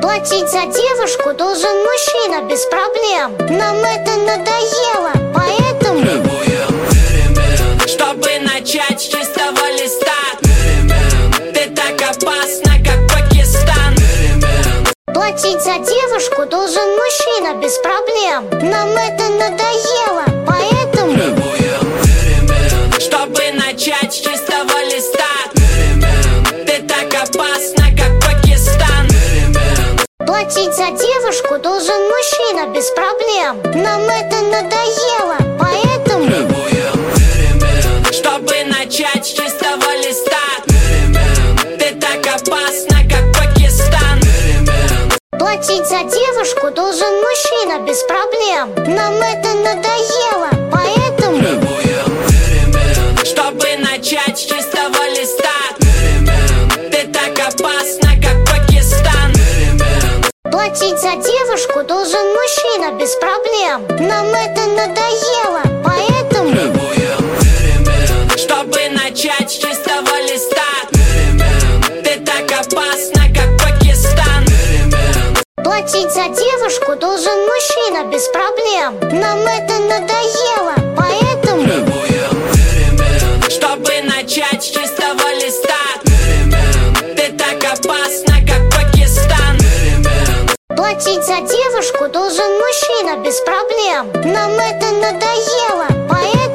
Платить за девушку должен мужчина без проблем. Нам это надоело, поэтому требуем перемен, чтобы начать с чистого листа. Ты так опасна, как Пакистан. платить за девушку должен мужчина без проблем. Нам это надоело, поэтому требуем перемен, чтобы начать с чистого листа. Ты так опасна, как Пакистан. платить за девушку должен мужчина без проблем. Нам это надоело, поэтому требуем перемен, чтобы начать с чистого листа. Ты так опасна, как Пакистан. платить за девушку должен мужчина без проблем. Нам это надоело, поэтому требуем перемен, чтобы начать с чистого листа. Ты так опасна, как Пакистан. платить за девушку должен мужчина без проблем. Нам это надоело, поэтому требуем перемен, чтобы начать с чистого листа. Ты так опасна, как Пакистан. платить за девушку должен мужчина без проблем. Нам это надоело, поэтому требуем перемен, чтобы начать с чистого листа. Ты так опасна, как Пакистан. платить за девушку должен мужчина без проблем. Нам это надоело, поэтому